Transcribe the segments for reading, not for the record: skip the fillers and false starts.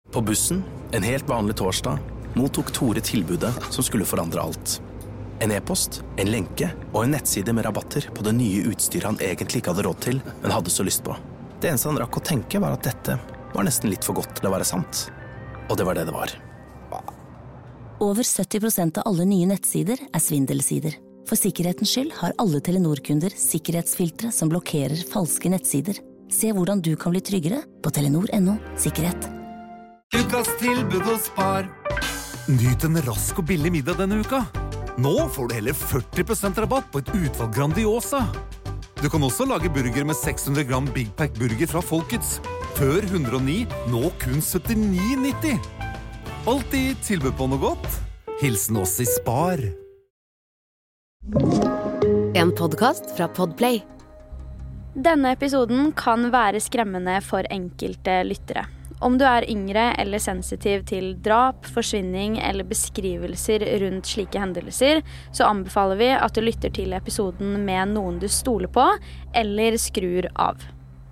På bussen, en helt vanlig torsdag, mottok Tore tilbudet som skulle forandre alt. En e-post, en lenke og en nettside med rabatter på det nye utstyret han egentlig ikke hadde råd til, men hadde så lyst på. Det eneste han rakk å tenke var at dette var nesten litt for godt til å være sant. Og det var det det var. Over 70% av alle nye nettsider er svindelsider. For sikkerhetens skyld har alle Telenor-kunder sikkerhetsfiltre som blokkerer falske nettsider. Se hvordan du kan bli tryggere på telenor.no/sikkerhet. Ukas tilbud hos Spar. Nyt en rask og billig middag denne uka. Nå får du heller 40% rabatt på et utvalg Grandiosa. Du kan også lage burger med 600 gram Big Pack burger fra Folkets. Før 109, nå kun 79,90. Alltid tilbud på noe godt. Hilsen oss i Spar. En podcast fra Podplay. Denne episoden kan være skremmende for enkelte lyttere. Om du er yngre eller sensitiv til drap, forsvinning eller beskrivelser rundt slike hendelser, så anbefaler vi at du lytter til episoden med noen du stoler på, eller skrur av.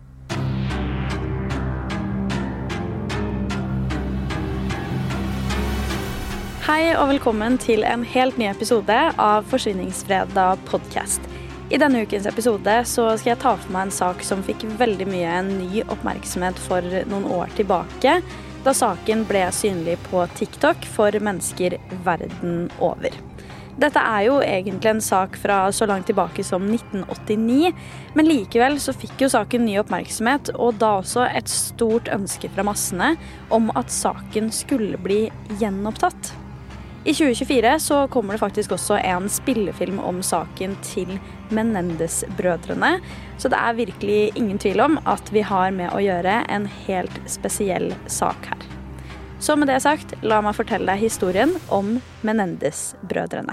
Hei og velkommen til en helt ny episode av Forsvinningsfredag podcast. I denne ukens episode så skal jeg ta for meg en sak som fikk veldig mye ny oppmerksomhet for noen år tilbake, da saken ble synlig på TikTok for mennesker verden over. Dette er jo egentlig en sak fra så langt tilbake som 1989, men likevel så fikk jo saken ny oppmerksomhet, og da også et stort ønske fra massene om at saken skulle bli gjenopptatt. I 2024 så kommer det faktisk også en spillefilm om saken til Menendez-brødrene, så det er virkelig ingen tvil om at vi har med å gjøre en helt spesiell sak her. Så med det sagt, la meg fortelle deg historien om Menendez-brødrene.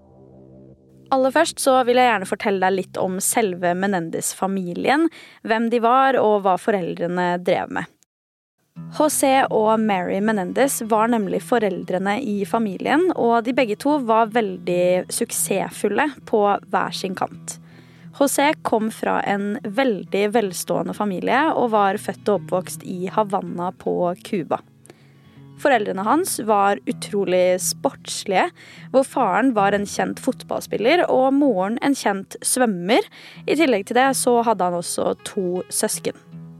Aller først så vil jeg gjerne fortelle deg litt om selve Menendez-familien, hvem de var og hva foreldrene drev med. José og Mary Menendez var nemlig foreldrene i familien, og de begge to var veldig suksessfulle på hver sin kant. José kom fra en veldig velstående familie og var født og oppvokst i Havanna på Cuba. Foreldrene hans var utrolig sportslige, hvor faren var en kjent fotballspiller og moren en kjent svømmer. I tillegg til det så hadde han også 2 søsken.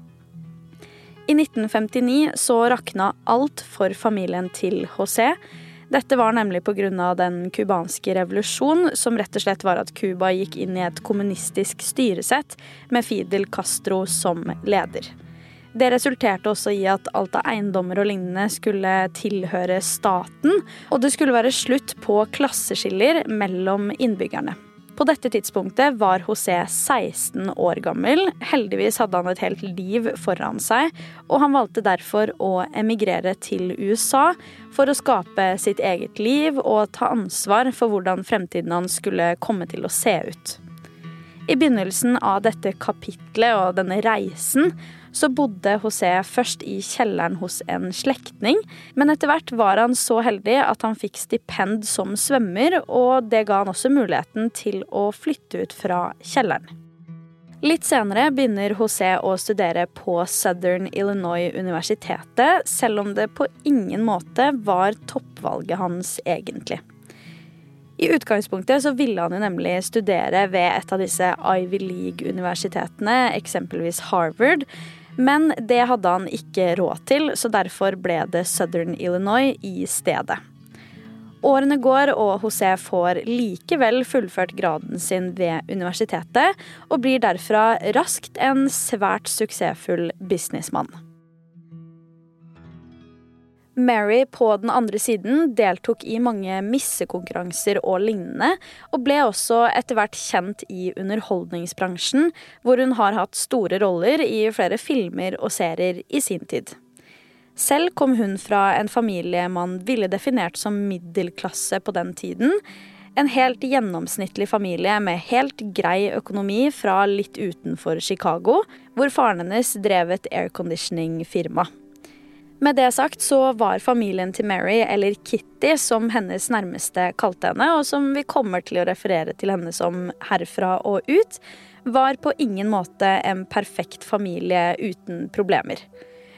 I 1959 så rakna alt for familien til José. Dette var nemlig på grunn av den kubanske revolusjon, som rett og slett var at Cuba gikk inn i et kommunistisk styresett med Fidel Castro som leder. Det resulterte også i at alt av eiendommer og lignende skulle tilhøre staten, og det skulle være slutt på klasseskiller mellom innbyggerne. På dette tidspunktet var José 16 år gammel. Heldigvis hadde han et helt liv foran seg, og han valgte derfor å emigrere til USA for å skape sitt eget liv og ta ansvar for hvordan fremtiden hans skulle komme til å se ut. I begynnelsen av dette kapitlet og denne reisen så bodde José først i kjelleren hos en slektning, men etter hvert var han så heldig at han fikk stipend som svømmer, og det ga han også muligheten til å flytte ut fra kjelleren. Litt senere begynner José å studere på Southern Illinois-universitetet, selv om det på ingen måte var toppvalget hans egentlig. I utgangspunktet så ville han jo nemlig studere ved et av disse Ivy League-universitetene, eksempelvis Harvard, men det hadde han ikke råd til, så derfor ble det Southern Illinois i stedet. Årene går, og José får likevel fullført graden sin ved universitetet, og blir derfra raskt en svært suksessfull businessmann. Mary på den andre siden deltok i mange missekonkurranser og lignende, og ble også etter hvert kjent i underholdningsbransjen, hvor hun har hatt store roller i flere filmer og serier i sin tid. Selv kom hun fra en familie man ville definert som middelklasse på den tiden, en helt gjennomsnittlig familie med helt grei økonomi fra litt utenfor Chicago, hvor faren hennes drev et airconditioning-firma. Med det sagt så var familien til Mary, eller Kitty, som hennes nærmeste kalte henne, og som vi kommer til å referere til henne som herfra og ut, var på ingen måte en perfekt familie uten problemer.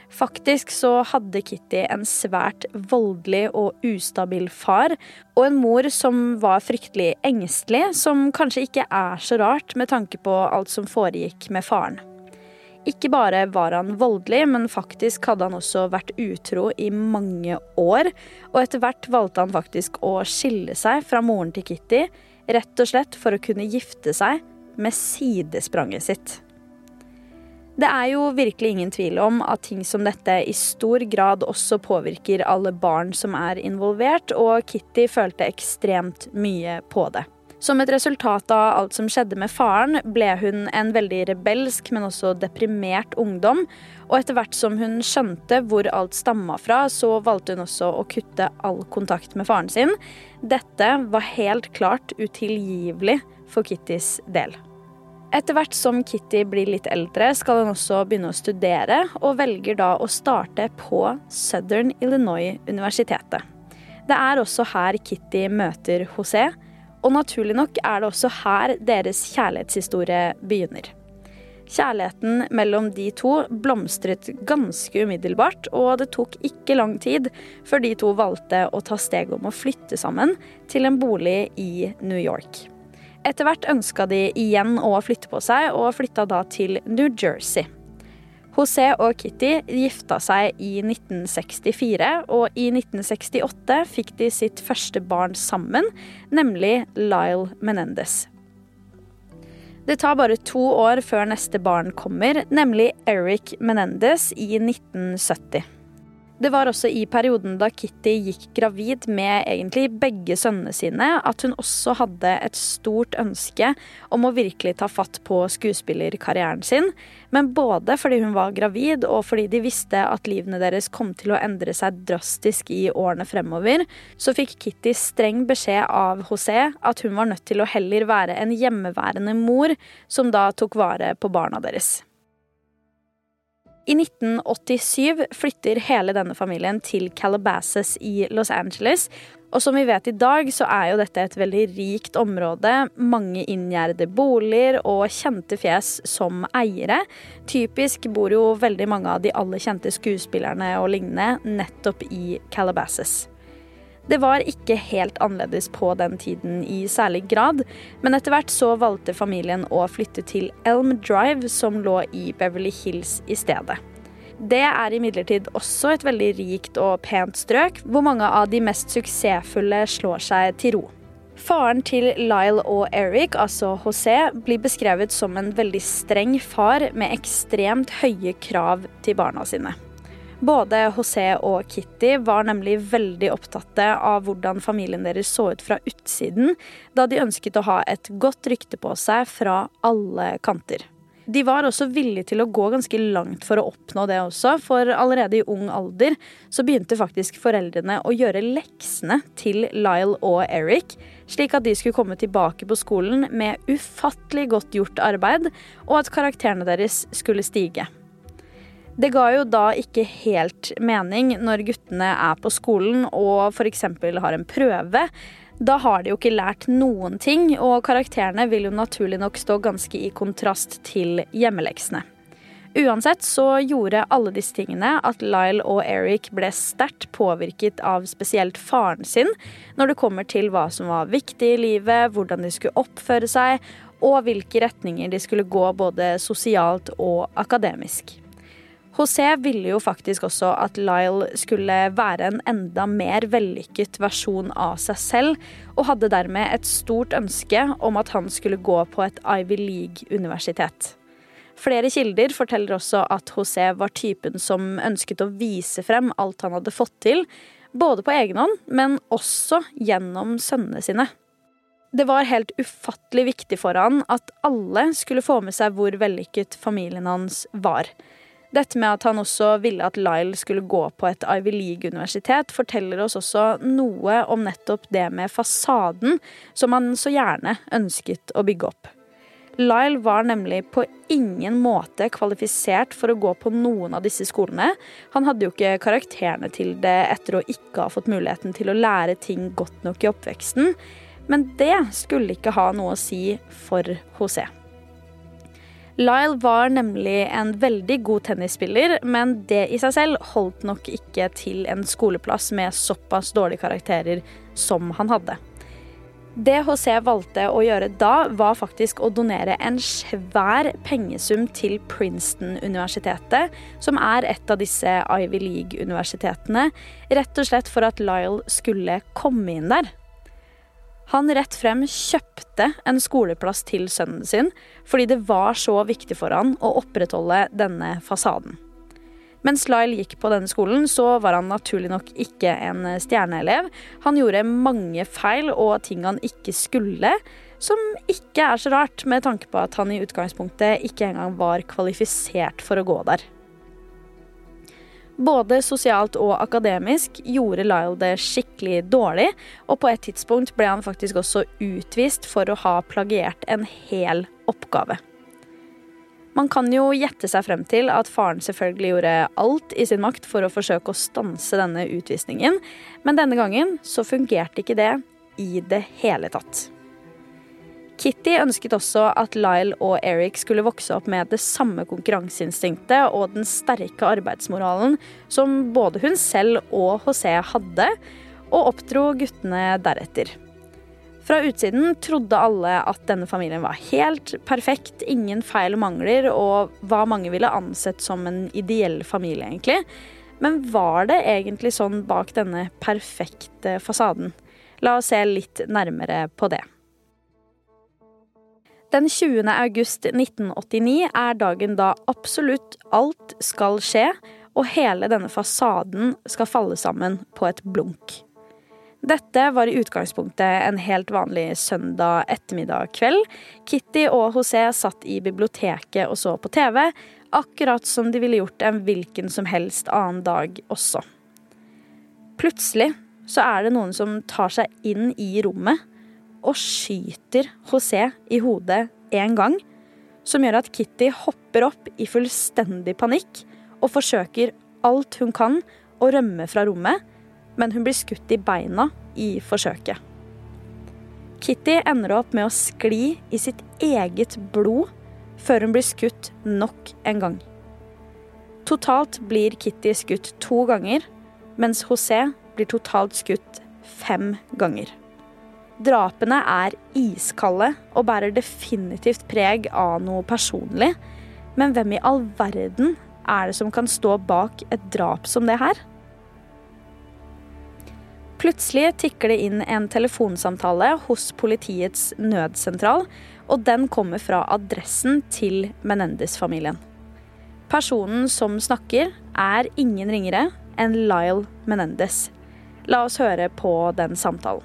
Faktisk så hadde Kitty en svært voldelig og ustabil far, og en mor som var fryktelig engstelig, som kanskje ikke så rart med tanke på alt som foregikk med faren. Ikke bare var han voldelig, men faktisk hadde han også vært utro i mange år, og etter hvert valgte han faktisk å skille seg fra moren til Kitty, rett og slett for å kunne gifte seg med sidespranget sitt. Det jo virkelig ingen tvil om at ting som dette i stor grad også påvirker alle barn som involvert, og Kitty følte ekstremt mye på det. Som et resultat av alt som skjedde med faren, ble hun en veldig rebelsk, men også deprimert ungdom, og etter hvert som hun skjønte hvor alt stammet fra, så valgte hun også å kutte all kontakt med faren sin. Dette var helt klart utilgivelig for Kittys del. Etter hvert som Kitty blir litt eldre, skal hun også begynne å studere, og velger da å starte på Southern Illinois Universitetet. Det også her Kitty møter José, og naturlig nok det også her deres kjærlighetshistorie begynner. Kjærligheten mellom de to blomstret ganske umiddelbart, og det tok ikke lang tid før de to valgte å ta steg om å flytte sammen til en bolig i New York. Etter hvert ønsket de igjen å flytte på seg, og flyttet da til New Jersey. José og Kitty gifta seg i 1964, og i 1968 fikk de sitt første barn sammen, nemlig Lyle Menendez. Det tar bare 2 år før neste barn kommer, nemlig Eric Menendez i 1970. Det var også i perioden da Kitty gikk gravid med egentlig begge sønnene sine, at hun også hadde et stort ønske om å virkelig ta fatt på skuespillerkarrieren sin, men både fordi hun var gravid og fordi de visste at livene deres kom til å endre seg drastisk i årene fremover, så fikk Kitty streng beskjed av José at hun var nødt til å heller være en hjemmeværende mor som da tok vare på barna deres. I 1987 flytter hele denne familien til Calabasas i Los Angeles, og som vi vet i dag så jo dette et veldig rikt område, mange inngjerdede boliger og kjente fjes som eiere. Typisk bor jo veldig mange av de aller kjente skuespillerne og lignende nettopp i Calabasas. Det var ikke helt annerledes på den tiden i særlig grad, men etter hvert så valgte familien å flytte til Elm Drive, som lå i Beverly Hills i stedet. Det imidlertid også et veldig rikt og pent strøk, hvor mange av de mest suksessfulle slår seg til ro. Faren til Lyle og Eric, altså José, blir beskrevet som en veldig streng far med ekstremt høye krav til barna sine. Både José og Kitty var nemlig veldig opptatte av hvordan familien deres så ut fra utsiden, da de ønsket å ha et godt rykte på seg fra alle kanter. De var også villige til å gå ganske langt for å oppnå det også, for allerede i ung alder så begynte faktisk foreldrene å gjøre leksene til Lyle og Eric, slik at de skulle komme tilbake på skolen med ufattelig godt gjort arbeid, og at karakterene deres skulle stige. Det ga jo da ikke helt mening når guttene på skolen og for eksempel har en prøve. Da har de jo ikke lært noen ting, og karakterene vil jo naturlig nok stå ganske i kontrast til hjemmeleksene. Uansett så gjorde alle disse tingene at Lyle og Eric ble sterkt påvirket av spesielt faren sin, når det kommer til hva som var viktig i livet, hvordan de skulle oppføre seg, og hvilke retninger de skulle gå både sosialt og akademisk. José ville jo faktisk også at Lyle skulle være en enda mer vellykket versjon av seg selv, og hadde dermed et stort ønske om at han skulle gå på et Ivy League-universitet. Flere kilder forteller også at José var typen som ønsket å vise frem alt han hadde fått til, både på egen hånd, men også gjennom sønnene sine. Det var helt ufattelig viktig for han at alle skulle få med seg hvor vellykket familien hans var. Dette med at han også ville at Lyle skulle gå på et Ivy League-universitet forteller oss også noe om nettopp det med fasaden som han så gjerne ønsket å bygge opp. Lyle var nemlig på ingen måte kvalifisert for å gå på noen av disse skolene. Han hadde jo ikke karakterene til det etter å ikke ha fått muligheten til å lære ting godt nok i oppveksten, men det skulle ikke ha noe å si for José. Lyle var nemlig en veldig god tennisspiller, men det i seg selv holdt nok ikke til en skoleplass med såpass dårlige karakterer som han hadde. Det José valgte å gjøre da var faktisk å donere en svær pengesum til Princeton-universitetet, som et av disse Ivy League-universitetene, rett og slett for at Lyle skulle komme inn der. Han rett frem kjøpte en skoleplass til sønnen sin, fordi det var så viktig for han å opprettholde denne fasaden. Mens Lyle gikk på denne skolen, så var han naturlig nok ikke en stjerneelev. Han gjorde mange feil og ting han ikke skulle, som ikke så rart med tanke på at han i utgangspunktet ikke engang var kvalifisert for å gå der. Både sosialt og akademisk gjorde Lyle det skikkelig dårlig, og på et tidspunkt ble han faktisk også utvist for å ha plagiert en hel oppgave. Man kan jo gjette seg frem til at faren selvfølgelig gjorde alt i sin makt for å forsøke å stanse denne utvisningen, men denne gangen så fungerte ikke det i det hele tatt. Kitty ønsket også at Lyle og Eric skulle vokse opp med det samme konkurranseinstinktet og den sterke arbeidsmoralen som både hun selv og José hadde, og oppdro guttene deretter. Fra utsiden trodde alle at denne familien var helt perfekt, ingen feil og mangler, og hva mange ville ansett som en ideell familie egentlig. Men var det egentlig sånn bak denne perfekte fasaden? La oss se litt nærmere på det. Den 20. august 1989 dagen da absolutt alt skal skje, og hele denne fasaden skal falle sammen på et blunk. Dette var i utgangspunktet en helt vanlig søndag ettermiddag kveld. Kitty og José satt i biblioteket og så på TV, akkurat som de ville gjort en hvilken som helst annen dag også. Plutselig så det noen som tar seg inn i rommet, og skyter José i hodet en gang, som gjør at Kitty hopper opp i fullstendig panikk og forsøker alt hun kan å rømme fra rommet, men hun blir skutt i beina i forsøket. Kitty ender opp med å skli i sitt eget blod før hun blir skutt nok en gang. Totalt blir Kitty skutt 2 ganger, mens José blir totalt skutt 5 ganger. Drapene iskalde og bærer definitivt preg av noe personlig, men hvem i all verden det som kan stå bak et drap som det her? Plutselig tikker det inn en telefonsamtale hos politiets nødsentral, og den kommer fra adressen til Menendez-familien. Personen som snakker ingen ringere enn Lyle Menendez. La oss høre på den samtalen.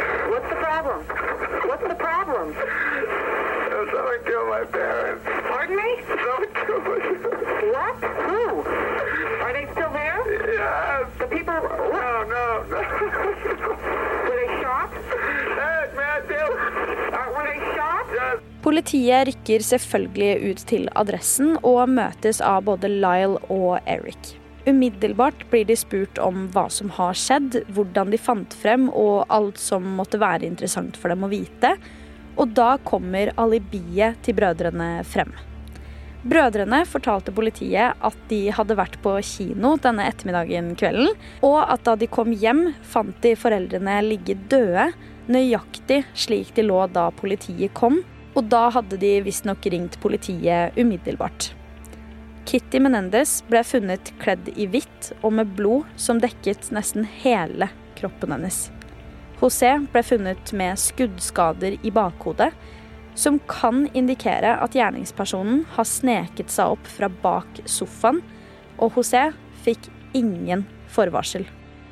What's the problem? Someone killed my parents. Pardon me? Someone killed my parents. What? Who? Are they still there? Yes. The people... No. Were they shot? Yes, man, were they shot? Yes. Politiet rykker selvfølgelig ut til adressen og møtes av både Lyle og Eric. Umiddelbart blir de spurt om hva som har skjedd, hvordan de fant frem og alt som måtte være interessant for dem å vite, og da kommer alibiet til brødrene frem. Brødrene fortalte politiet at de hadde vært på kino denne ettermiddagen kvelden, og at da de kom hjem fant de foreldrene ligge døde, nøyaktig slik de lå da politiet kom, og da hadde de visstnok ringt politiet umiddelbart. Kitty Menendez ble funnet kledd i hvitt og med blod som dekket nesten hele kroppen hennes. José ble funnet med skuddskader i bakhodet, som kan indikere at gjerningspersonen har sneket seg opp fra bak sofaen, og José fikk ingen forvarsel.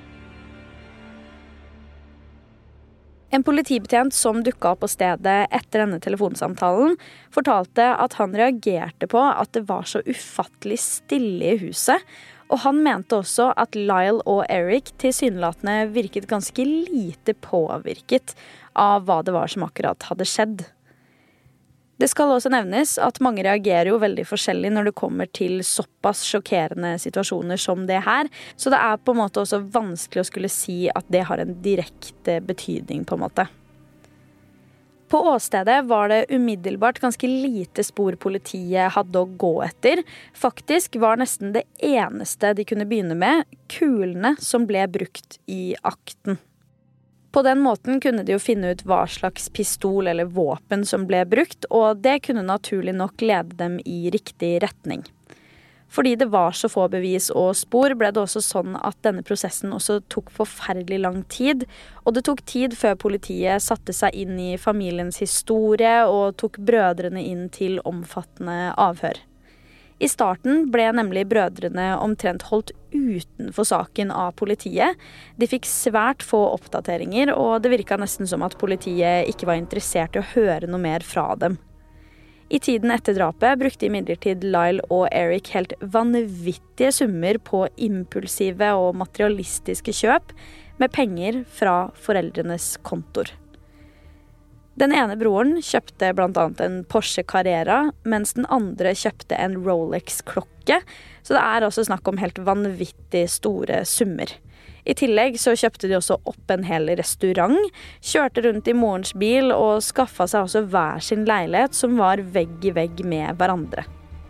En politibetjent som dukket opp på stedet etter denne telefonsamtalen, fortalte at han reagerte på at det var så ufattelig stille i huset, og han mente også at Lyle og Eric tilsynelatende virket ganske lite påvirket av hva det var som akkurat hadde skjedd. Det skal også nevnes at mange reagerer jo veldig forskjellig når det kommer til såpass sjokkerende situasjoner som det her, så det på en måte også vanskelig å skulle si at det har en direkte betydning på en måte. På åstedet var det umiddelbart ganske lite spor politiet hadde å gå etter. Faktisk var nesten det eneste de kunne begynne med, kulene som ble brukt i akten. På den måten kunne de jo finne ut hva slags pistol eller våpen som ble brukt, og det kunne naturlig nok lede dem i riktig retning. Fordi det var så få bevis og spor, ble det også sånn at denne prosessen også tok forferdelig lang tid, og det tok tid før politiet satte seg inn i familiens historie og tok brødrene inn til omfattende avhør. I starten ble nemlig brødrene omtrent holdt utenfor saken av politiet. De fikk svært få oppdateringer, og det virket nesten som at politiet ikke var interessert i å høre noe mer fra dem. I tiden etter drapet brukte imidlertid Lyle og Eric helt vanvittige summer på impulsive og materialistiske kjøp med penger fra foreldrenes kontor. Den ene broren kjøpte blant annet en Porsche Carrera, mens den andre kjøpte en Rolex-klokke, så det er også snakk om helt vanvittig store summer. I tillegg så kjøpte de også opp en hel restaurant, kjørte rundt i morens bil og skaffet seg også hver sin leilighet som var vegg i vegg med hverandre.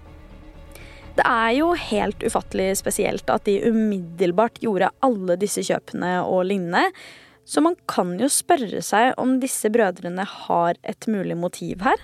Det er jo helt ufattelig spesielt at de umiddelbart gjorde alle disse kjøpene og lignende, så man kan jo spørre seg om disse brødrene har et mulig motiv her.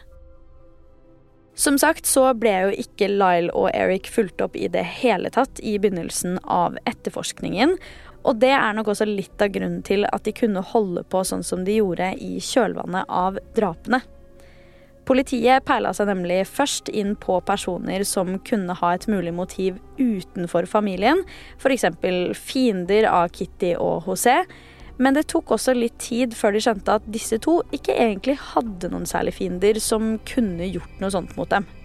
Som sagt så ble jo ikke Lyle og Eric fulgt opp i det hele tatt i begynnelsen av etterforskningen, og det er nok også litt av grunnen til at de kunne holde på sånn som de gjorde i kjølvannet av drapene. Politiet peilet seg nemlig først inn på personer som kunne ha et mulig motiv utenfor familien, for eksempel fiender av Kitty og José, men det tok også litt tid før de skjønte at disse to ikke egentlig hadde noen særlig fiender som kunne gjort noe sånt mot dem.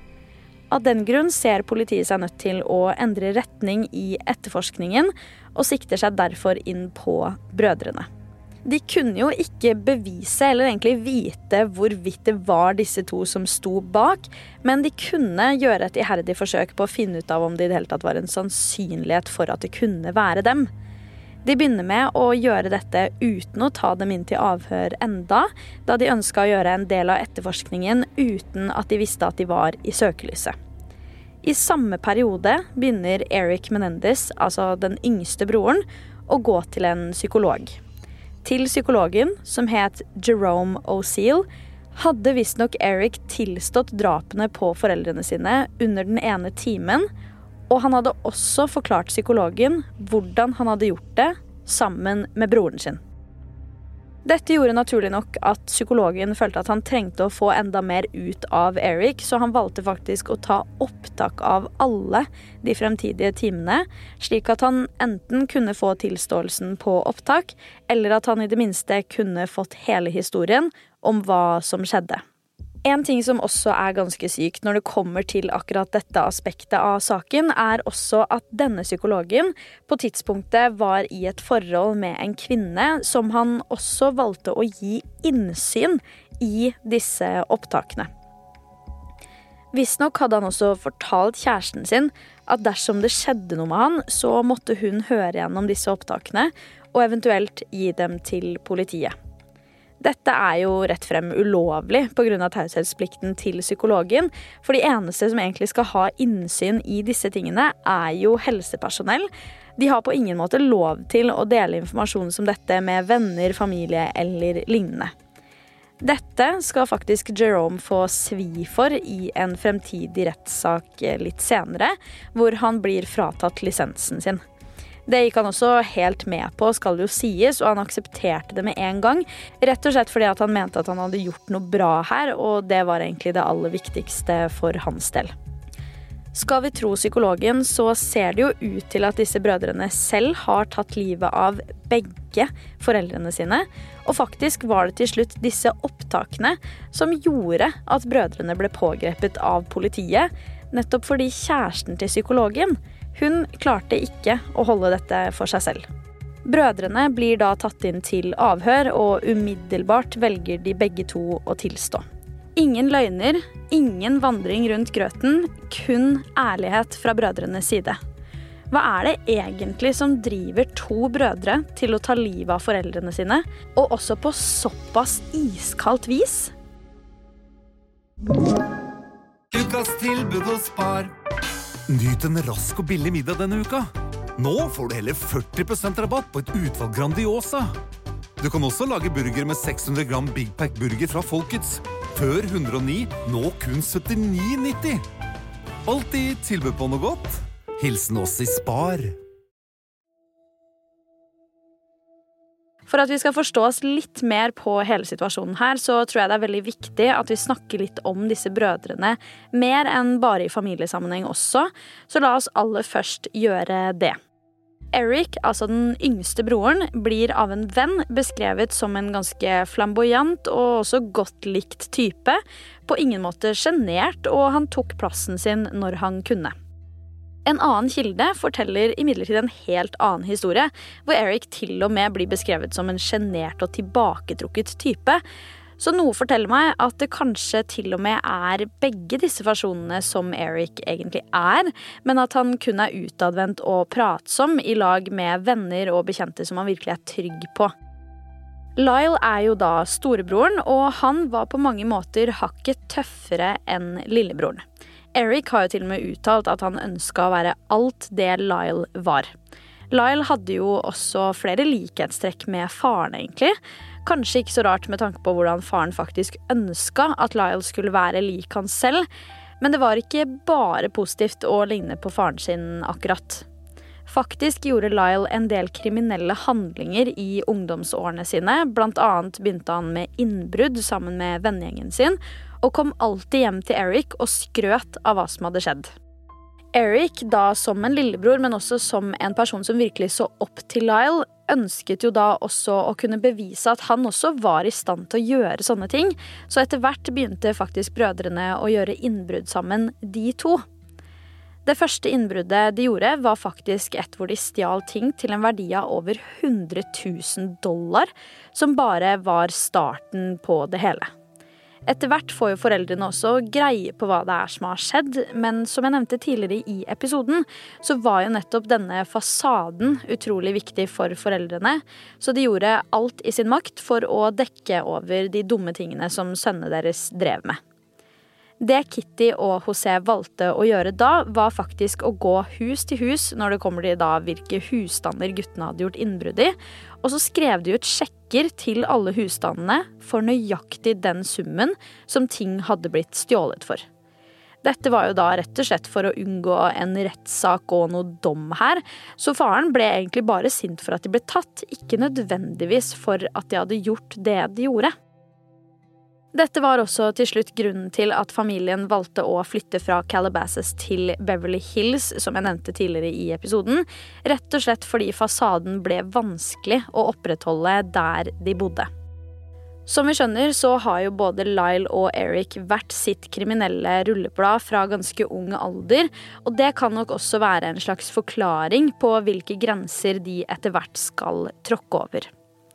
Av den grunn ser politiet seg nødt til å endre retning i etterforskningen og sikter seg derfor inn på brødrene. De kunne jo ikke bevise eller egentlig vite hvorvidt det var disse to som sto bak, men de kunne gjøre et iherdig forsøk på å finne ut av om det i det hele tatt var en sannsynlighet for at det kunne være dem. De begynner med å gjøre dette uten å ta dem inn til avhør enda, da de ønsket å gjøre en del av etterforskningen uten at de visste at de var i søkelyset. I samme periode begynner Eric Menendez, altså den yngste broren, å gå til en psykolog. Til psykologen, som het Jerome O'Seal, hadde visstnok Eric tilstått drapene på foreldrene sine under den ene timen, og han hadde også forklart psykologen hvordan han hadde gjort det sammen med broren sin. Dette gjorde naturlig nok at psykologen følte at han trengte å få enda mer ut av Eric, så han valgte faktisk å ta opptak av alle de fremtidige timene, slik at han enten kunne få tilståelsen på opptak, eller at han i det minste kunne fått hele historien om hva som skjedde. En ting som også er ganske sykt når det kommer til akkurat dette aspektet av saken, er også at denne psykologen på tidspunktet var i et forhold med en kvinne som han også valgte å gi innsyn i disse opptakene. Visstnok hadde han også fortalt kjæresten sin at dersom det skjedde noe med han, så måtte hun høre gjennom disse opptakene og eventuelt gi dem til politiet. Dette er jo rett frem ulovlig på grunn av taushetsplikten til psykologen, for de eneste som egentlig skal ha innsyn i disse tingene er jo helsepersonell. De har på ingen måte lov til å dele informasjon som dette med venner, familie eller lignende. Dette skal faktisk Jerome få svi for i en fremtidig rettssak litt senere, hvor han blir fratatt lisensen sin. Det gikk han også helt med på, skal det jo sies, og han aksepterte det med en gang, rett og slett fordi at han mente at han hadde gjort noe bra her, og det var egentlig det aller viktigste for hans del. Skal vi tro psykologen, så ser det jo ut til at disse brødrene selv har tatt livet av begge foreldrene sine, og faktisk var det til slutt disse opptakene som gjorde at brødrene ble pågrepet av politiet, nettopp fordi kjæresten til psykologen, hun klarte ikke å holde dette for seg selv. Brødrene blir da tatt inn til avhør, og umiddelbart velger de begge to å tilstå. Ingen løgner, ingen vandring rundt grøten, kun ærlighet fra brødrenes side. Hva er det egentlig som driver to brødre til å ta livet av foreldrene sine, og også på såpass iskaldt vis? Ukas tilbud hos Spar. Nyt en rask og billig middag denne uka. Nå får du hele 40% rabatt på et utvalg Grandiosa. Du kan også lage burger med 600 gram Big Pack burger fra Folkets. Før 109, nå kun 79,90. Alltid tilbud på noe godt. Hilsen oss i Spar. For at vi skal forstå oss litt mer på hele situasjonen her, så tror jeg det er veldig viktig at vi snakker litt om disse brødrene, mer enn bare i familiesammenheng også, så la oss aller først gjøre det. Eric, altså den yngste broren, blir av en venn beskrevet som en ganske flamboyant og også godt likt type, på ingen måte genert, og han tok plassen sin når han kunne. En annen kilde forteller imidlertid en helt annen historie, hvor Eric til og med blir beskrevet som en genert og tilbaketrukket type. Så noe forteller meg at det kanskje til og med er begge disse versjonene som Eric egentlig er, men at han kun er utadvendt og pratsom i lag med venner og bekjente som han virkelig er trygg på. Lyle er jo da storebroren, og han var på mange måter hakket tøffere enn lillebroren. Eric har jo til og med uttalt at han ønsket å være alt det Lyle var. Lyle hadde jo også flere likhetstrekk med faren egentlig. Kanskje ikke så rart med tanke på hvordan faren faktisk ønsket at Lyle skulle være lik han selv, men det var ikke bare positivt å ligne på faren sin akkurat. Faktisk gjorde Lyle en del kriminelle handlinger i ungdomsårene sine, blant annet begynte han med innbrudd sammen med vennegjengen sin, og kom alltid hjem til Eric og skrøt av hva som hadde skjedd. Eric, da som en lillebror, men også som en person som virkelig så opp til Lyle, ønsket jo da også å kunne bevise at han også var i stand til å gjøre sånne ting, så etter hvert begynte faktisk brødrene å gjøre innbrudd sammen, de to. Det første innbruddet de gjorde var faktisk et hvor de stjal ting til en verdi av over $100,000, som bare var starten på det hele. Etter hvert får jo foreldrene også greie på hva det er som har skjedd, men som jeg nevnte tidligere i episoden, så var jo nettopp denne fasaden utrolig viktig for foreldrene, så de gjorde alt i sin makt for å dekke over de dumme tingene som sønnene deres drev med. Det Kitty og José valgte å gjøre da, var faktisk å gå hus til hus når det kommer til da hvilke husstander guttene hadde gjort innbrudd i, og så skrev de ut sjekker til alle husstandene for nøyaktig den summen som ting hadde blitt stjålet for. Dette var jo da rett og slett for å unngå en rettssak og noe dom her, så faren ble egentlig bare sint for at de ble tatt, ikke nødvendigvis for at de hadde gjort det de gjorde. Dette var også til slutt grunnen til at familien valgte å flytte fra Calabasas til Beverly Hills, som jeg nevnte tidligere i episoden, rett og slett fordi fasaden ble vanskelig å opprettholde der de bodde. Som vi skjønner så har jo både Lyle og Eric vært sitt kriminelle rulleblad fra ganske ung alder, og det kan nok også være en slags forklaring på hvilke grenser de etter hvert skal tråkke over.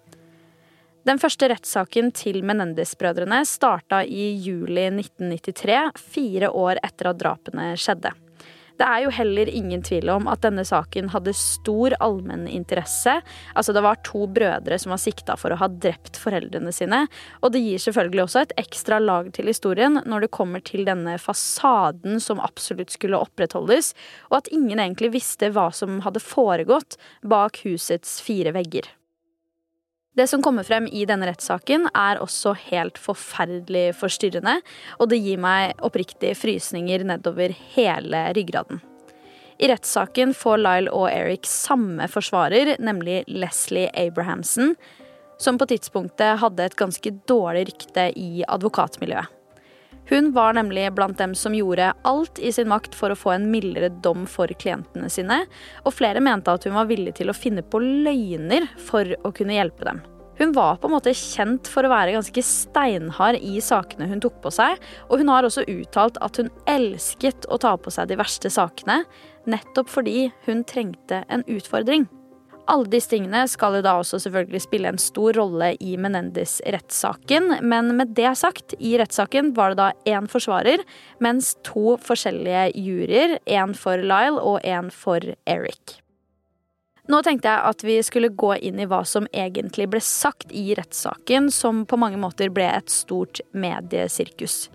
Den første rettssaken til Menendez-brødrene startet i juli 1993, 4 år etter at drapene skjedde. Det er jo heller ingen tvil om at denne saken hadde stor allmenn interesse. Altså det var 2 brødre som var siktet for å ha drept foreldrene sine, og det gir selvfølgelig også et ekstra lag til historien når det kommer til denne fasaden som absolutt skulle opprettholdes, og at ingen egentlig visste hva som hadde foregått bak husets 4 vegger. Det som kommer frem i denne rettssaken er også helt forferdelig forstyrrende, og det gir meg oppriktig frysninger nedover hele ryggraden. I rettssaken får Lyle og Eric samme forsvarer, nemlig Leslie Abrahamson, som på tidspunktet hadde et ganske dårlig rykte i advokatmiljøet. Hun var nemlig blant dem som gjorde alt i sin makt for å få en mildere dom for klientene sine, og flere mente at hun var villig til å finne på løgner for å kunne hjelpe dem. Hun var på en måte kjent for å være ganske steinhard i sakene hun tok på seg, og hun har også uttalt at hun elsket å ta på seg de verste sakene, nettopp fordi hun trengte en utfordring. Alle disse tingene skal jo da også selvfølgelig spille en stor rolle i Menendez-rettssaken, men med det sagt, i rettssaken var det da 1 forsvarer, mens 2 forskjellige juryer, 1 for Lyle og 1 for Eric. Nå tenkte jeg at vi skulle gå inn i hva som egentlig ble sagt i rettssaken, som på mange måter ble et stort mediesirkus.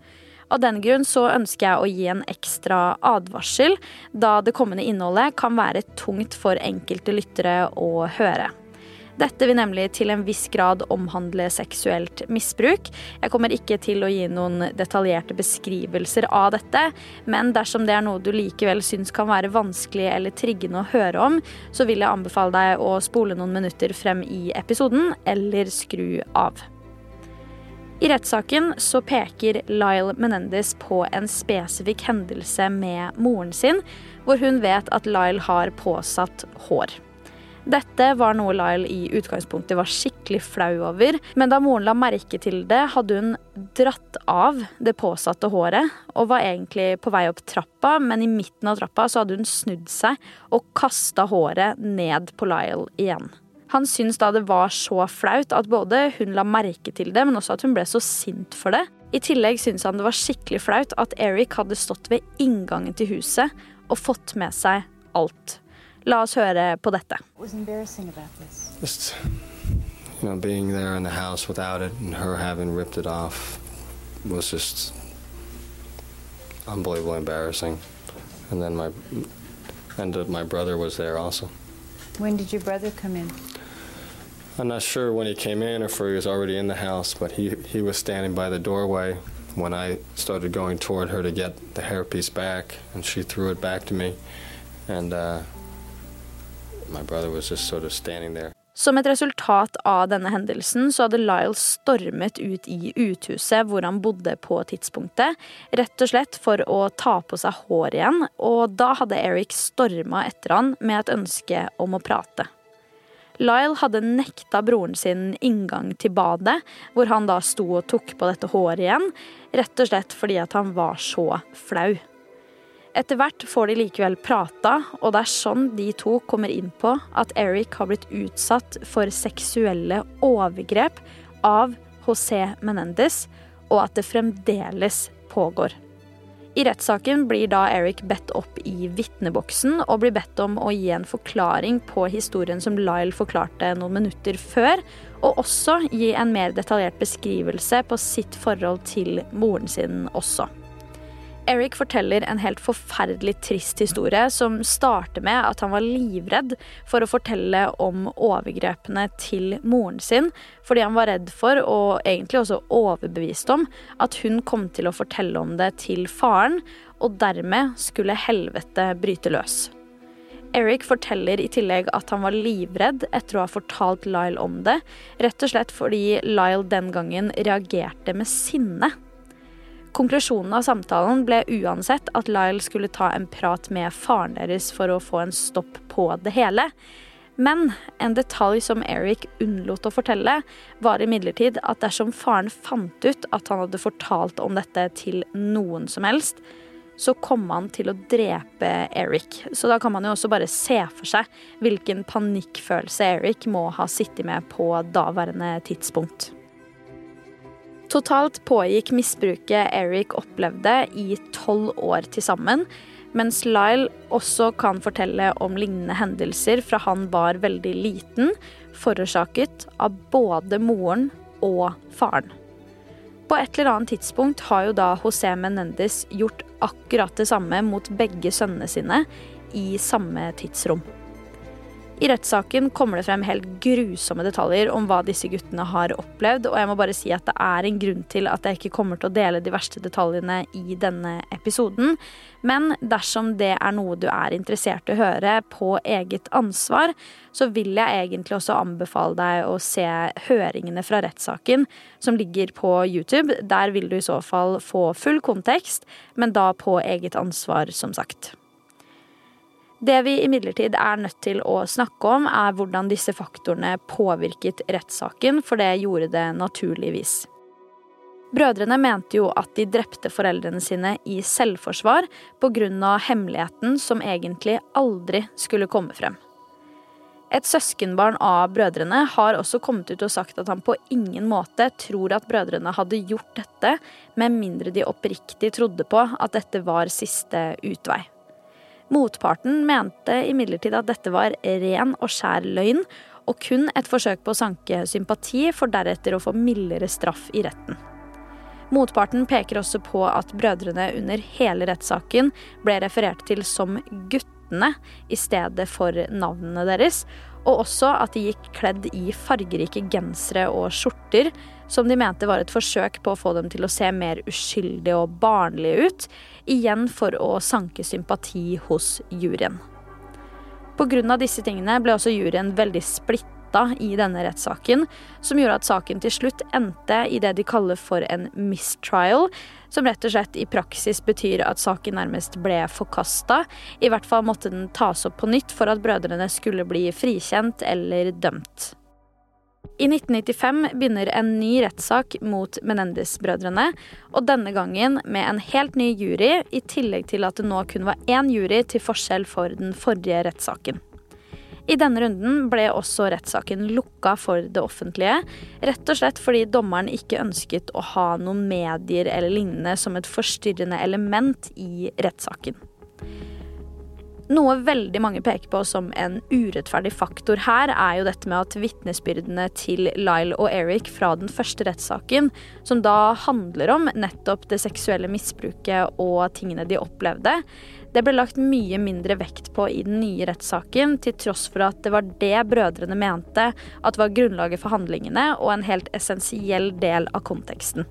Av den grunn så ønsker jeg å gi en ekstra advarsel, da det kommende innholdet kan være tungt for enkelte lyttere å høre. Dette vil nemlig til en viss grad omhandle seksuelt misbruk. Jeg kommer ikke til å gi noen detaljerte beskrivelser av dette, men dersom det er noe du likevel syns kan være vanskelig eller triggende å høre om, så vil jeg anbefale deg å spole noen minutter frem i episoden, eller skru av. I rettssaken så peker Lyle Menendez på en spesifikk hendelse med moren sin, hvor hun vet at Lyle har påsatt hår. Dette var noe Lyle i utgangspunktet var skikkelig flau over, men da moren la merke til det, hadde hun dratt av det påsatte håret, og var egentlig på vei opp trappa, men i midten av trappa så hadde hun snudd seg og kastet håret ned på Lyle igjen. Han syntes da det var så flaut at både hun la merke til det, men også at hun ble så sint for det. I tillegg syntes han det var skikkelig flaut at Eric hadde stått ved inngangen til huset og fått med seg alt. La oss høre på dette. Just, being there in the house without it and her having ripped it off was just unbelievably embarrassing. And then my brother was there also. When did your brother come in? I'm not sure when he came in or if he was already in the house, but he was standing by the doorway when I started going toward her to get the hairpiece back, and she threw it back to me. And my brother was just sort of standing there. Som et resultat av denne hendelsen så hadde Lyle stormet ut i uthuset hvor han bodde på tidspunktet, rett og slett for å ta på seg hår igjen, og da hadde Eric stormet etter han med et ønske om å prate. Lyle hadde nekta broren sin inngang til badet, hvor han da sto og tok på dette håret igjen, rett og slett fordi at han var så flau. Etter hvert får de likevel prata, og det er sånn de to kommer inn på at Eric har blitt utsatt for seksuelle overgrep av José Menendez, og at det fremdeles pågår. I rettssaken blir da Eric bedt opp i vittneboksen og blir bedt om å gi en forklaring på historien som Lyle forklarte noen minutter før, og også gi en mer detaljert beskrivelse på sitt forhold til moren sin også. Eric forteller en helt forferdelig trist historie som starter med at han var livredd for å fortelle om overgrepene til moren sin, fordi han var redd for, og egentlig også overbevist om, at hun kom til å fortelle om det til faren, og dermed skulle helvete bryte løs. Eric forteller i tillegg at han var livredd etter å ha fortalt Lyle om det, rett og slett fordi Lyle den gangen reagerte med sinne. Konklusjonen av samtalen ble uansett at Lyle skulle ta en prat med faren deres for å få en stopp på det hele. Men en detalj som Eric unnlot å fortelle var imidlertid at dersom faren fant ut at han hadde fortalt om dette til noen som helst, så kom han til å drepe Eric. Så da kan man jo også bare se for seg hvilken panikkfølelse Eric må ha sittet med på daværende tidspunkt. Totalt pågikk misbruket Eric opplevde i 12 år til sammen, mens Lyle også kan fortelle om lignende hendelser fra han var veldig liten, forårsaket av både moren og faren. På et eller annet tidspunkt har jo da José Menendez gjort akkurat det samme mot begge sønnene sine i samme tidsrom. I rettssaken kommer det frem helt grusomme detaljer om hva disse guttene har opplevd, og jeg må bare si at det er en grunn til at jeg ikke kommer til å dele de verste detaljene i denne episoden. Men dersom det er noe du er interessert i å høre på eget ansvar, så vil jeg egentlig også anbefale deg å se høringene fra rettssaken som ligger på YouTube. Der vil du i så fall få full kontekst, men da på eget ansvar, som sagt. Det vi imidlertid er nødt til å snakke om er hvordan disse faktorene påvirket rettssaken, for det gjorde det naturligvis. Brødrene mente jo at de drepte foreldrene sine i selvforsvar på grunn av hemmeligheten som egentlig aldri skulle komme frem. Et søskenbarn av brødrene har også kommet ut og sagt at han på ingen måte tror at brødrene hadde gjort dette, med mindre de oppriktig trodde på at dette var siste utvei. Motparten mente imidlertid at dette var ren og skjær løgn, og kun et forsøk på å sanke sympati for deretter å få mildere straff i retten. Motparten peker også på at brødrene under hele rettssaken ble referert til som guttene I stedet for navnene deres, og også at de gikk kledd I fargerike gensere og skjorter, som de mente var et forsøk på å få dem til å se mer uskyldige og barnlige ut, igjen for å sanke sympati hos juryen. På grunn av disse tingene ble også juryen veldig splittet I denne rettssaken, som gjorde at saken til slutt endte I det de kaller for en mistrial, som rett og slett I praksis betyr at saken nærmest ble forkastet. I hvert fall måtte den tas opp på nytt for at brødrene skulle bli frikjent eller dømt. I 1995 begynner en ny rettssak mot Menendez-brødrene, og denne gangen med en helt ny jury, I tillegg til at det nå kun var en jury til forskjell for den forrige rettssaken. I denne runden ble også rettssaken lukket for det offentlige, rett og slett fordi dommeren ikke ønsket å ha noen medier eller lignende som et forstyrrende element I rettssaken. Noe veldig mange peker på som en urettferdig faktor her jo dette med at vittnesbyrdene til Lyle og Eric fra den første rettssaken, som da handler om nettopp det seksuelle misbruket og tingene de opplevde, det ble lagt mye mindre vekt på I den nye rettssaken, til tross for at det var det brødrene mente at var grunnlaget for handlingene og en helt essensiell del av konteksten.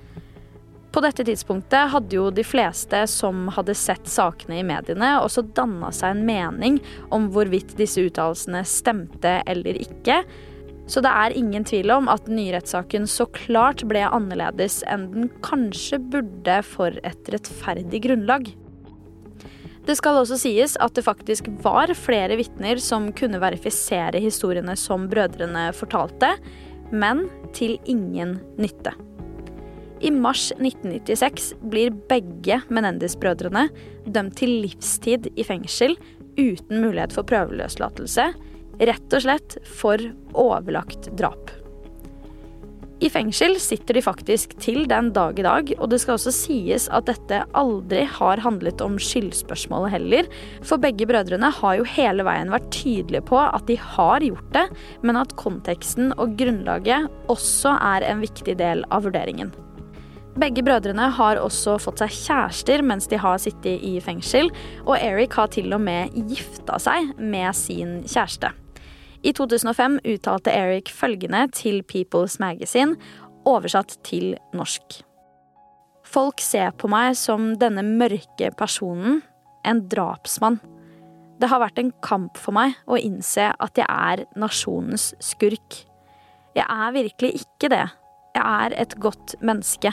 På dette tidspunktet hadde jo de fleste som hadde sett sakene I mediene også dannet seg en mening om hvorvidt disse uttalelsene stemte eller ikke, så det ingen tvil om at den nye rettssaken så klart ble annerledes enn den kanskje burde for et rettferdig grunnlag. Det skal også sies at det faktisk var flere vittner som kunne verifisere historiene som brødrene fortalte, men til ingen nytte. I mars 1996 blir begge Menendez-brødrene dømt til livstid I fengsel uten mulighet for prøveløslatelse, rett og slett for overlagt drap. I fengsel sitter de faktisk til den dag I dag, og det skal også sies at dette aldri har handlet om skyldspørsmålet heller, for begge brødrene har jo hele veien vært tydelige på at de har gjort det, men at konteksten og grunnlaget også en viktig del av vurderingen. Begge brødrene har også fått seg kjærester mens de har sittet I fengsel, og Eric har til og med gifta seg med sin kjæreste. I 2005 uttalte Eric følgende til People's Magazine, oversatt til norsk. Folk ser på meg som denne mørke personen, en drapsmann. Det har vært en kamp for meg å innse at jeg nasjonens skurk. Jeg virkelig ikke det. Jeg et godt menneske.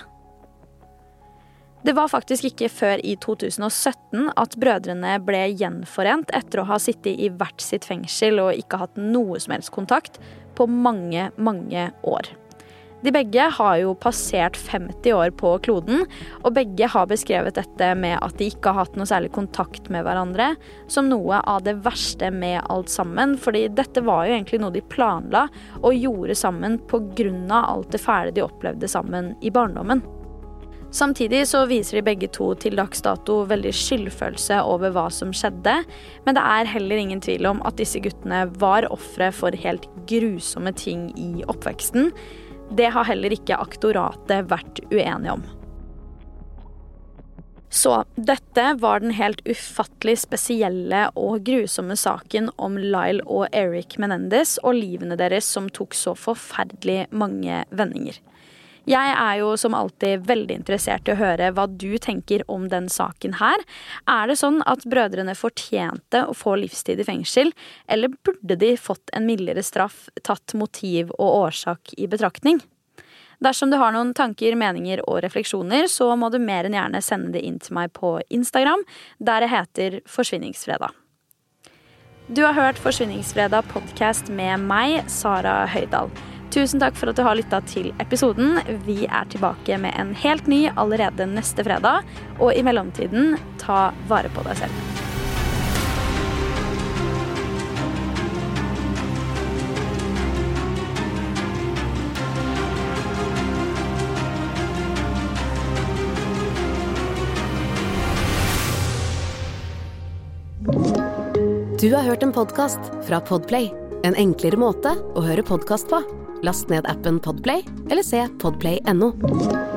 Det var faktisk ikke før I 2017 at brødrene ble gjenforent etter å ha sittet I hvert sitt fengsel og ikke hatt noe som helst kontakt på mange, mange år. De begge har jo passert 50 år på kloden, og begge har beskrevet dette med at de ikke har hatt noe særlig kontakt med hverandre, som noe av det verste med alt sammen, fordi dette var jo egentlig noe de planla og gjorde sammen på grunn av alt det fæle de opplevde sammen I barndommen. Samtidig så viser de begge to til dags dato veldig skyldfølelse over hva som skjedde, men det heller ingen tvil om at disse guttene var ofre for helt grusomme ting I oppveksten. Det har heller ikke aktoratet vært uenige om. Så dette var den helt ufattelig spesielle og grusomme saken om Lyle og Eric Menendez og livene deres som tok så forferdelig mange vendinger. Jeg jo som alltid veldig interessert I å høre hva du tenker om den saken her. Det sånn at brødrene fortjente å få livstid I fengsel, eller burde de fått en mildere straff tatt motiv og årsak I betraktning? Dersom du har noen tanker, meninger og refleksjoner, så må du mer enn gjerne sende det inn til meg på Instagram, der det heter Forsvinningsfredag. Du har hørt Forsvinningsfredag podcast med meg, Sara Høydal. Tusen takk for at du har lyttet til episoden. Vi tilbake med en helt ny allerede neste fredag, og I mellomtiden, ta vare på deg selv. Du har hørt en podcast fra Podplay. En enklere måte å høre podcast på. Last ned appen Podplay, eller se podplay.no.